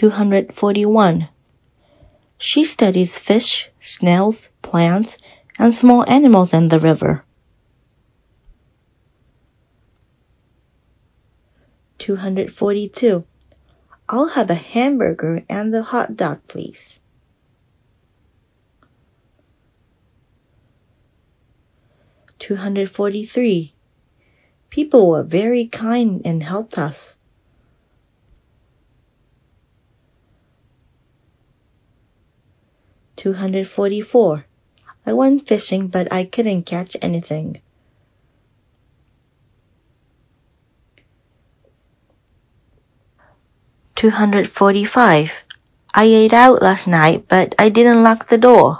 241. She studies fish, snails, plants, and small animals in the river. 242. I'll have a hamburger and a hot dog, please. 243. People were very kind and helped us. 244. I went fishing, but I couldn't catch anything. 245. I ate out last night, but I didn't lock the door.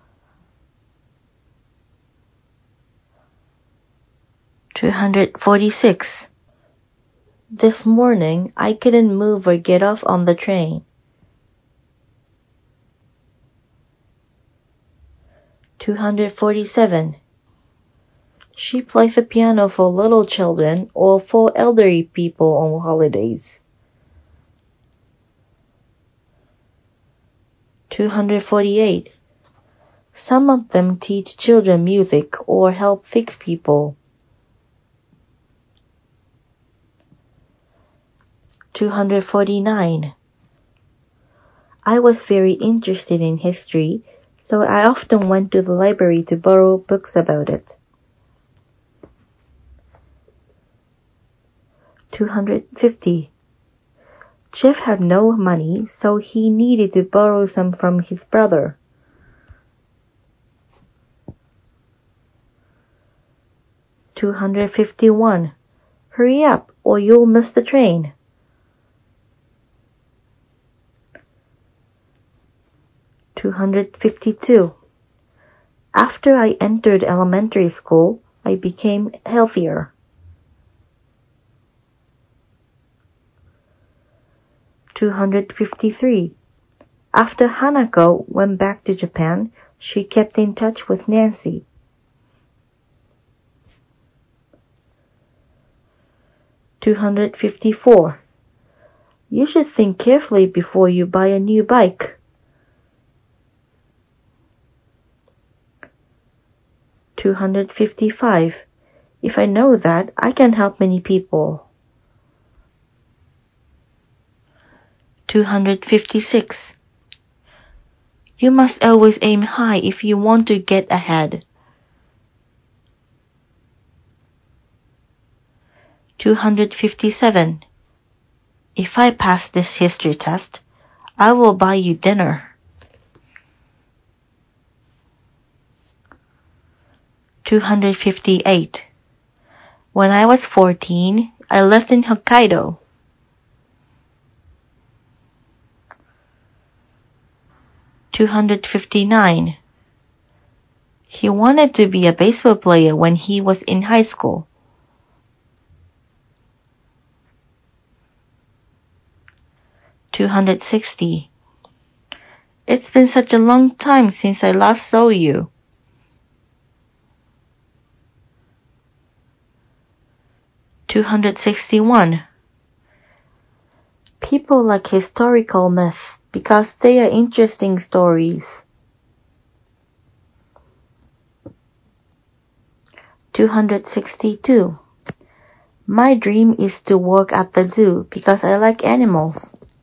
246. This morning, I couldn't move or get off on the train. 247. She plays the piano for little children or for elderly people on holidays. 248. Some of them teach children music or help fix people. 249. I was very interested in history, so I often went to the library to borrow books about it. 250. Jeff had no money, so he needed to borrow some from his brother. 251. Hurry up, or you'll miss the train. 252. After I entered elementary school, I became healthier. 253. After Hanako went back to Japan, she kept in touch with Nancy. 254. You should think carefully before you buy a new bike. 255. If I know that, I can help many people. 256. You must always aim high if you want to get ahead. 257. If I pass this history test, I will buy you dinner. 258. When I was 14, I lived in Hokkaido. 259. He wanted to be a baseball player when he was in high school. 260. It's been such a long time since I last saw you. 261. People like historical myths because they are interesting stories. 262. My dream is to work at the zoo because I like animals.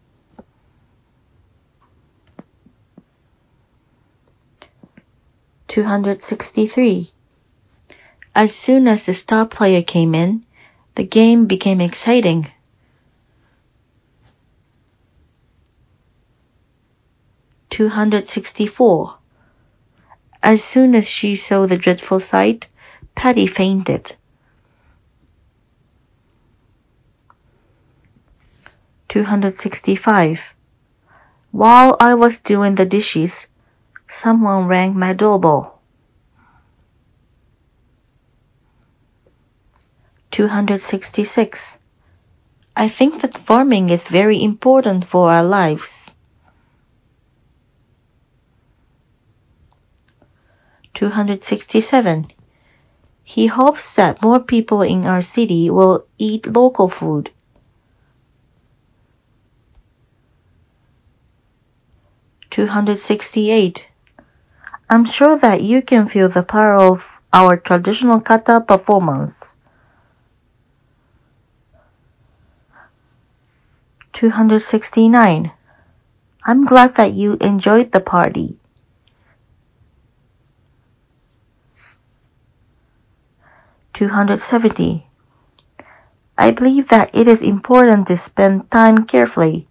263. As soon as the star player came in, the game became exciting. 264. As soon as she saw the dreadful sight, Patty fainted. 265. While I was doing the dishes, someone rang my doorbell. 266. I think that farming is very important for our lives. 267. He hopes that more people in our city will eat local food. 268. I'm sure that you can feel the power of our traditional kata performance. 269. I'm glad that you enjoyed the party. 270. I believe that it is important to spend time carefully